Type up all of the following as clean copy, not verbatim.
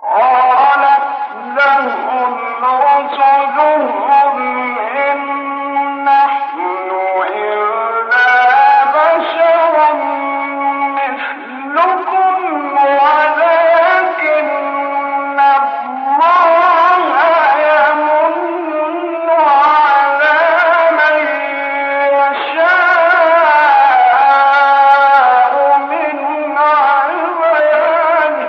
قالت لهم رسلهم إن نحن إلا بشر مثلكم ولكن الله يمن على من يشاء من عباده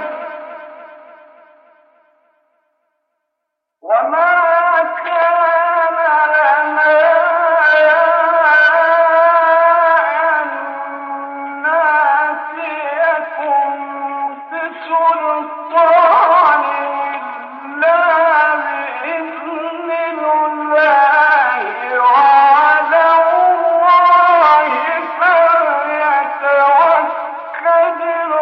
وما كان لنا أن نأتيكم بسلطان إلا بإذن الله وعلى الله فليتوكل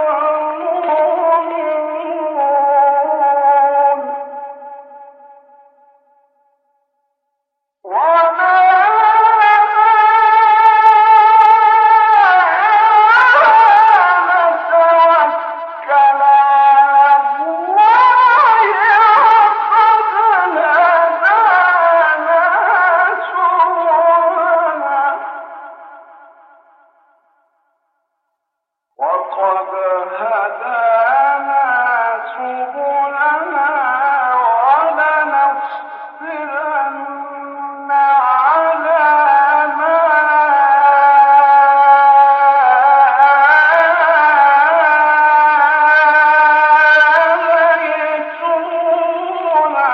المؤمنون وما نتوكل على الله وقد هدانا سبلنا ولنصبرن على ما آذيتمونا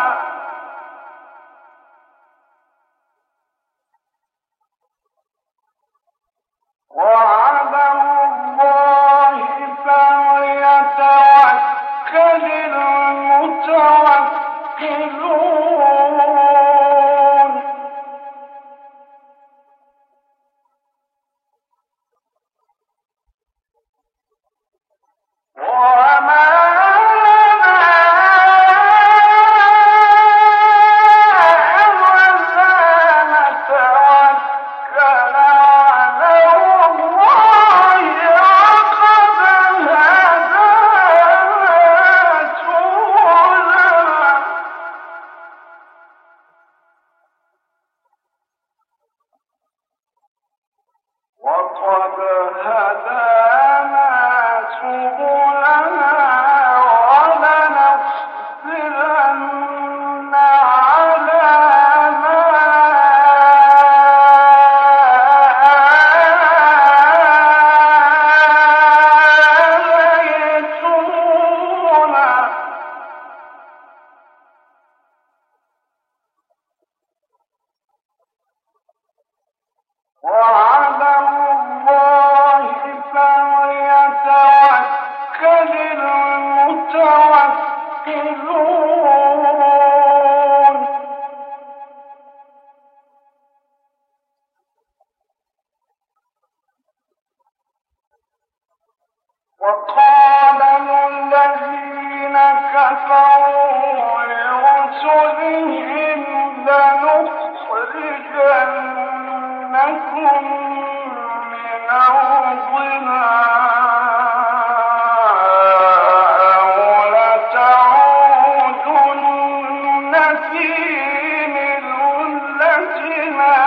وعلى الله فليتوكل المتوكلون وما لنا ألا نتوكل على الله وقد هدانا سبلنا ولنصبرن على ما آذيتمونا وعلى الله فليتوكل المتوكلون وقال الذين كفروا لرسلهم لنخرجنكم من أرضنا أو لتعودن في ملتنا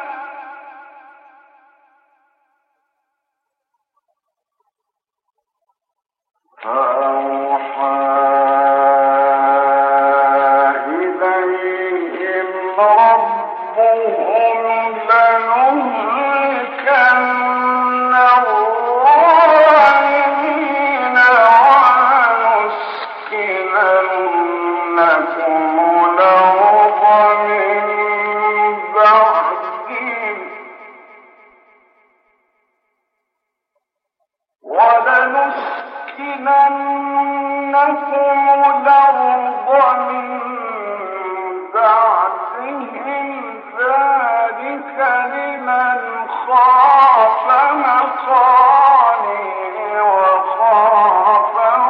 فأوحى إليهم ربهم لنهلكن الظالمين ولنسكننكم الأرض من بعدهم ذلك لمن خاف مقامي وخاف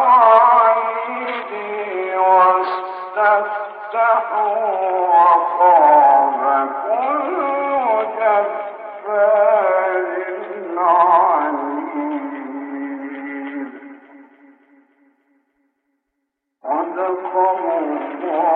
وعيدي واستفتحوا وخاب كل جبار عنيد صدق الله